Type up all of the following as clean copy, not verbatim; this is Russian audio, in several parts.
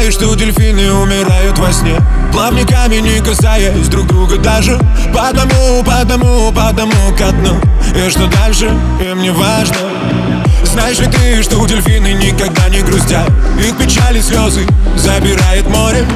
знаешь, что дельфины умирают во сне, плавниками не касаясь друг друга даже. По одному ко дну. И что дальше, им не важно. Знаешь ли ты, что дельфины никогда не грустят? Их печали, слезы забирает море.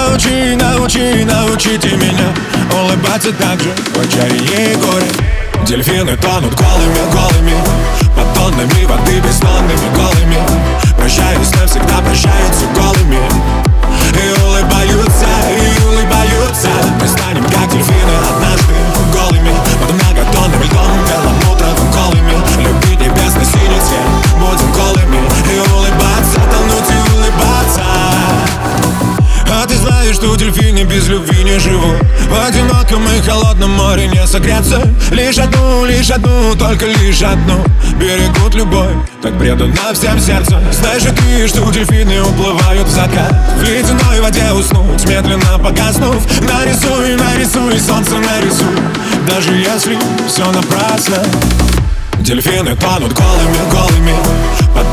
Научите меня улыбаться так же в отчаянии и горе. Дельфины тонут голыми под тоннами воды, бессонными голыми. Прощаюсь навсегда, прощаются голыми. И улыбаются. Мы станем как дельфины однажды голыми под многотонным льдом, перламутровым голыми. Любить небесно-синий цвет, будем голыми. И улыбаться, тонуть и улыбаться. А ты знаешь, что дельфины без любви не живут? В одиноком и холодном море не согреться. Лишь одну, только лишь одну берегут любовь, так преданно всем сердцем. Знаешь ли ты, что дельфины уплывают в закат? В ледяной воде уснуть, медленно погаснув. Нарисуй, солнце нарисуй, даже если все напрасно. Дельфины тонут голыми под